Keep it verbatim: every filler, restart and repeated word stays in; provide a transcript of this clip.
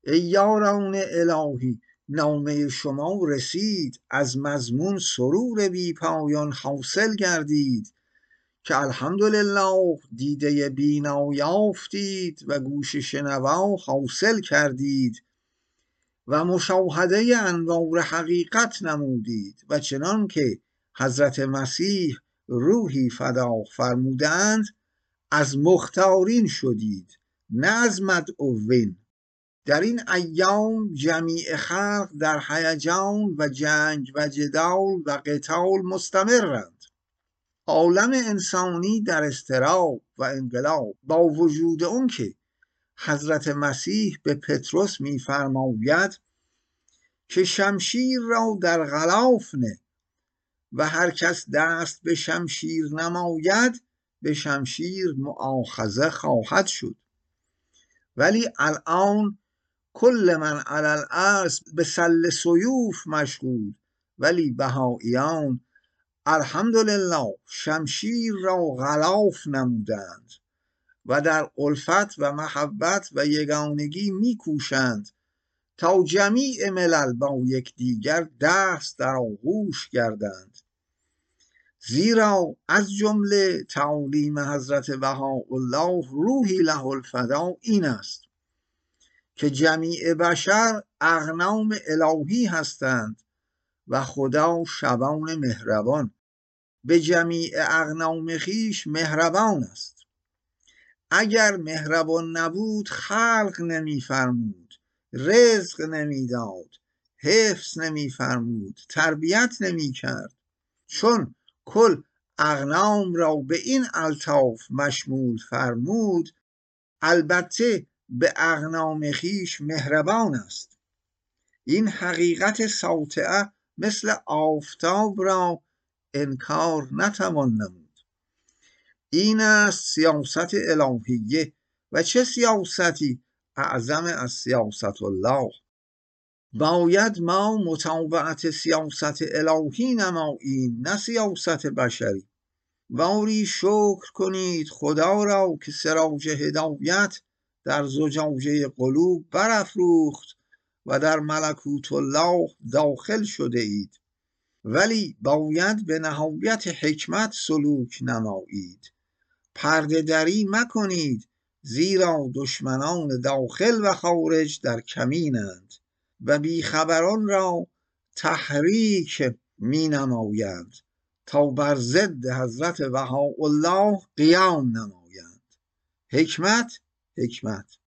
ای یاران الهی نامه شما رسید، از مضمون سرور بی پایان حاصل گردید. که الحمدلله دیده بینا یافتید، و گوش شنوا حاصل کردید، و مشاهده انوار حقیقت نمودید. و چنان که حضرت مسیح روحی فدا فرمودند، از مختارین شدید نه از مدعوین. در این ایام جمیع خلق در هیجان و جنگ و جدال و قتال مستمرند. عالم انسانی در اضطراب و انقلاب، با وجود اون که حضرت مسیح به پطرس می‌فرماید که شمشیر را در غلاف نه، و هر کس دست به شمشیر نماید به شمشیر مؤاخذه خواهد شد. ولی الان کل من علی الارض به سل سیوف مشغول، ولی بهائیان الحمدلله شمشیر را غلاف نمودند و در الفت و محبت و یگانگی میکوشند تا جمیع ملل با یکدیگر دست در آغوش گردند. زیرا از جمله تعالیم حضرت بهاءالله روحی له الفدا این است که جمیع بشر اغنام الهی هستند و خدا شبان مهربان به جمیع اغنام خیش مهربان است. اگر مهربان نبود خلق نمی فرمود، رزق نمی داد، حفظ نمی فرمود، تربیت نمی کرد. چون کل اغنام را به این الطاف مشمول فرمود، البته به اغنام خیش مهربان است. این حقیقت ساطعه مثل آفتاب را انکار نتوان نمود. این است سیاست الهیه، و چه سیاستی اعظم از سیاست الله. باید ما متابعت سیاست الهی نماییم نه سیاست بشری. باری شکر کنید خدا را که سراج هدایت در زجاجه قلوب برافروخت و در ملکوت الله داخل شده اید. ولی باید به نهایت حکمت سلوک نمایید. پرده دری مکنید، زیرا دشمنان داخل و خارج در کمینند و بیخبران را تحریک می نمایند تا بر ضد حضرت بهاءالله قیام نمایند. حکمت حکمت